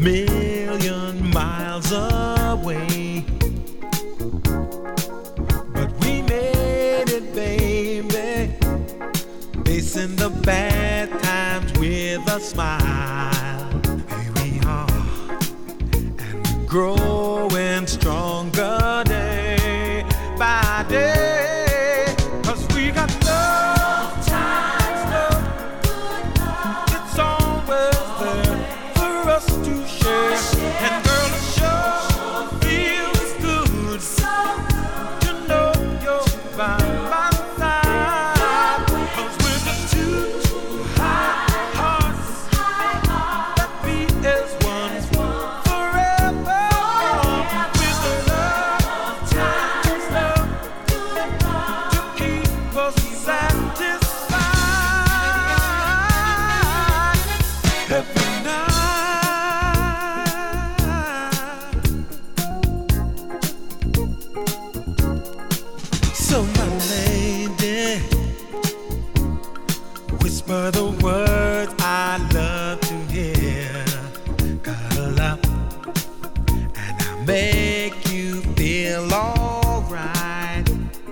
million miles away. But we made it, baby, facing the bad times with a smile. Here we are, and we're growing stronger day by day. 'Cause we got love, times love, good love. It's always there for us to share. And girl, it sure feels good to know you're by my side. 'Cause we're just two high hearts that beat as one forever. With the love, times love, to keep us satisfied every night. So my lady, whisper the words I love to hear. Cuddle up and I'll make you feel alright.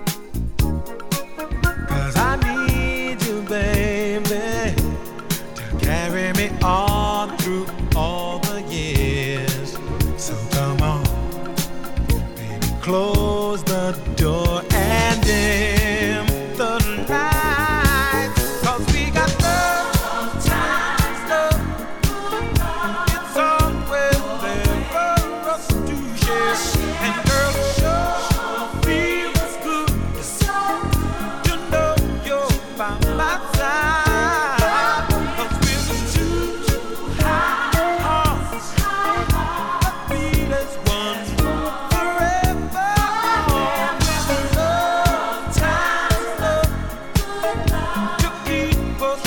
'Cause I need you, baby, to carry me on through all the years. So come on, baby, close the door and dim the lights. 'Cause we got love, times love, it's always there for us to share. And girl, it sure feels good to know you're by my side. 'Cause we're just two high hearts that beat as one forever. With the love, times love, to keep us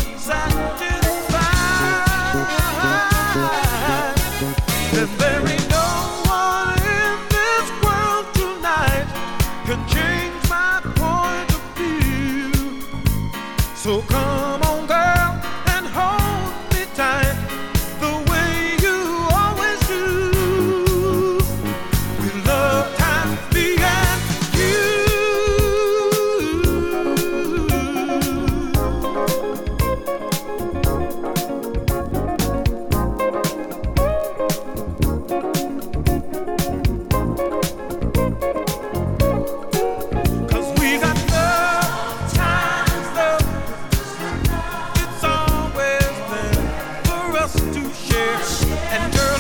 satisfied. And there ain't no one in this world tonight can change my point of view. So come on, girl, and hold me tight the way you always do. With love times me and you. Cause we got love, times love, it's always there for us to share. And girl,